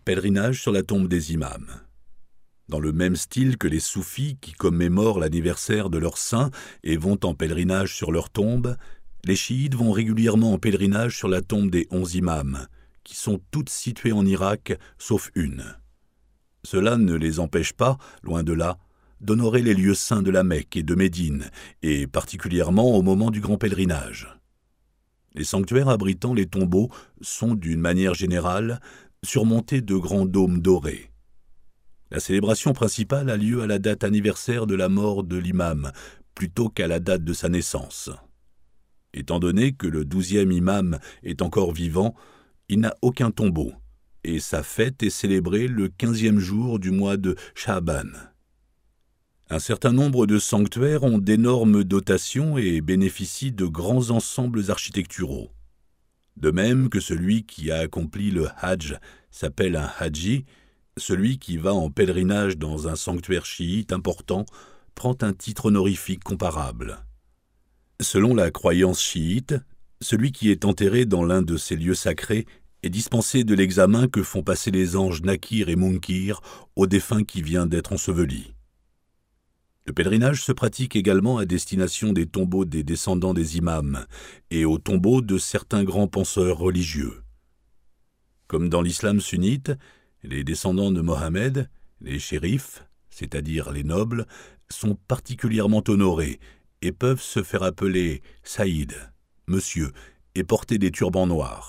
Pèlerinage sur la tombe des imams. Dans le même style que les soufis qui commémorent l'anniversaire de leurs saints et vont en pèlerinage sur leur tombe, les chiites vont régulièrement en pèlerinage sur la tombe des 11 imams, qui sont toutes situées en Irak, sauf une. Cela ne les empêche pas, loin de là, d'honorer les lieux saints de la Mecque et de Médine, et particulièrement au moment du grand pèlerinage. Les sanctuaires abritant les tombeaux sont, d'une manière générale, surmontés de grands dômes dorés. La célébration principale a lieu à la date anniversaire de la mort de l'imam, plutôt qu'à la date de sa naissance. Étant donné que le 12e imam est encore vivant, il n'a aucun tombeau, et sa fête est célébrée le 15e jour du mois de Sha'ban. Un certain nombre de sanctuaires ont d'énormes dotations et bénéficient de grands ensembles architecturaux. De même que celui qui a accompli le Hajj s'appelle un Haji, celui qui va en pèlerinage dans un sanctuaire chiite important prend un titre honorifique comparable. Selon la croyance chiite, celui qui est enterré dans l'un de ces lieux sacrés est dispensé de l'examen que font passer les anges Nakir et Munkir au défunt qui vient d'être enseveli. Le pèlerinage se pratique également à destination des tombeaux des descendants des imams et aux tombeaux de certains grands penseurs religieux. Comme dans l'islam sunnite, les descendants de Mohammed, les shérifs, c'est-à-dire les nobles, sont particulièrement honorés et peuvent se faire appeler Saïd, monsieur, et porter des turbans noirs.